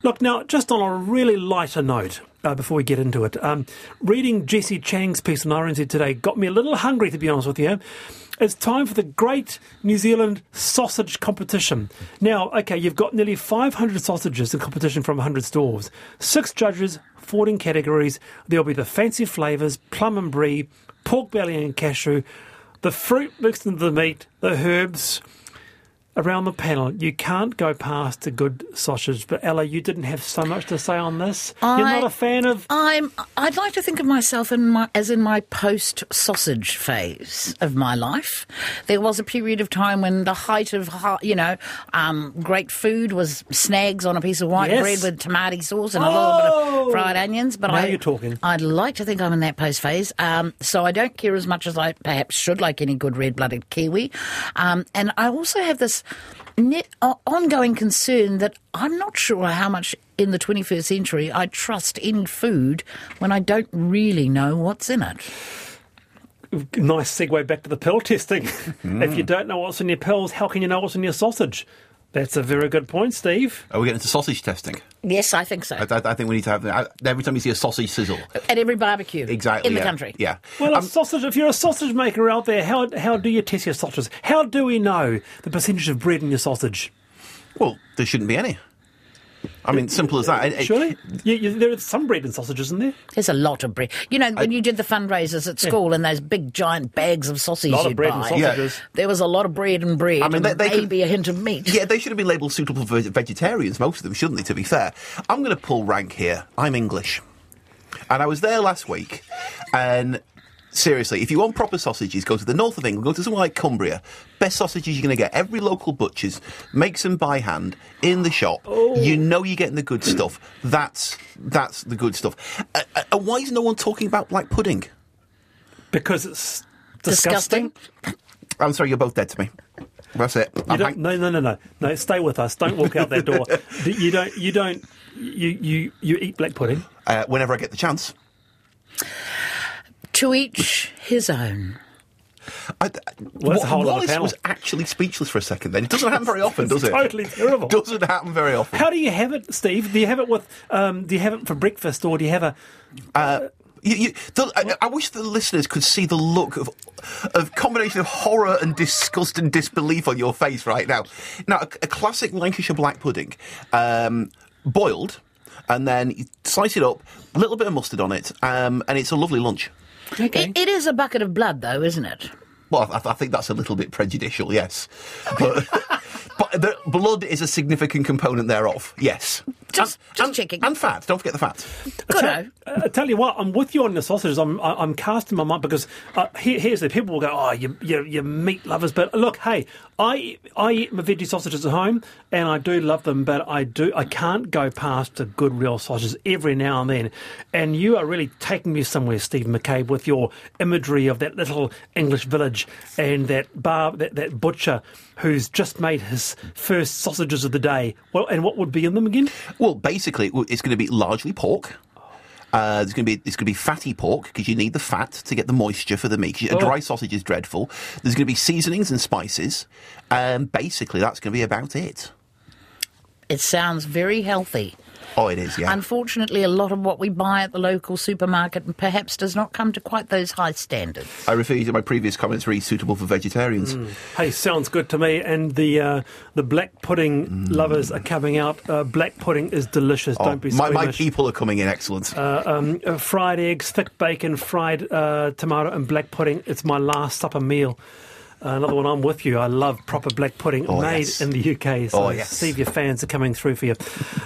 Look, now, just on a really lighter note, before we get into it, reading Jesse Chang's piece on RNZ today got me a little hungry, to be honest with you. It's time for the Great New Zealand Sausage Competition. Now, okay, you've got nearly 500 sausages in competition from 100 stalls. 6 judges, 14 categories. There'll be the fancy flavours, plum and brie, pork belly and cashew, the fruit mixed into the meat, the herbs. Around the panel, you can't go past a good sausage. But Ella, you didn't have so much to say on this. You're not a fan of. I'd like to think of myself as in my post-sausage phase of my life. There was a period of time when the height of great food was snags on a piece of white bread with tomato sauce and a little bit of fried onions. But now you're talking. I'd like to think I'm in that post phase. So I don't care as much as I perhaps should, like any good red-blooded Kiwi. And I also have this ongoing concern that I'm not sure how much in the 21st century I trust any food when I don't really know what's in it. Nice segue back to the pill testing. If you don't know what's in your pills, how can you know what's in your sausage? That's a very good point, Steve. Are we getting into sausage testing? Yes, I think so. I think we need to have every time you see a sausage sizzle. At every barbecue. Exactly. In the country. Yeah. Well, if you're a sausage maker out there, how do you test your sausages? How do we know the percentage of bread in your sausage? Well, there shouldn't be any. I mean, simple as that. Surely? There is some bread in sausages, isn't there? There's a lot of bread. You know, when you did the fundraisers at school and those big giant bags of sausage you'd bread buy, and sausages. There was a lot of bread and bread. I mean, and maybe a hint of meat. Yeah, they should have been labelled suitable for vegetarians, most of them, shouldn't they, to be fair? I'm going to pull rank here. I'm English. And I was there last week, and seriously, if you want proper sausages, go to the north of England, go to somewhere like Cumbria. Best sausages you're going to get. Every local butcher's makes them by hand in the shop. Oh. You know you're getting the good stuff. That's the good stuff. Why is no one talking about black pudding? Because it's disgusting. I'm sorry, you're both dead to me. That's it. No, stay with us. Don't walk out that door. You eat black pudding? Whenever I get the chance. To each his own. Wallace was actually speechless for a second then. It doesn't happen very often, does it? Totally terrible. Doesn't happen very often. How do you have it, Steve? Do you have it with? Do you have it for breakfast, or do you have a? I wish the listeners could see the look of combination of horror and disgust and disbelief on your face right now. Now, a classic Lancashire black pudding, boiled, and then you slice it up, a little bit of mustard on it, and it's a lovely lunch. Okay. It is a bucket of blood, though, isn't it? Well, I think that's a little bit prejudicial, yes. But the blood is a significant component thereof, yes. Just checking. And fat, don't forget the fat. I tell you what, I'm with you on the sausages. I'm casting my mind because here's the people will go, oh, you meat lovers. But look, hey, I eat my veggie sausages at home, and I do love them. But I can't go past a good real sausage every now and then. And you are really taking me somewhere, Steve McCabe, with your imagery of that little English village and that butcher who's just made his first sausages of the day. Well, and what would be in them again? Well, basically, it's going to be largely pork. It's going to be fatty pork because you need the fat to get the moisture for the meat. A dry sausage is dreadful. There's going to be seasonings and spices. Basically, that's going to be about it. It sounds very healthy. Oh, it is, yeah. Unfortunately, a lot of what we buy at the local supermarket perhaps does not come to quite those high standards. I refer you to my previous comments, very suitable for vegetarians. Hey, sounds good to me. And the black pudding lovers are coming out. Black pudding is delicious. Don't be squeamish. My people are coming in excellent. Fried eggs, thick bacon, fried tomato and black pudding. It's my last supper meal. Another one, I'm with you. I love proper black pudding made in the UK. So see if your fans are coming through for you.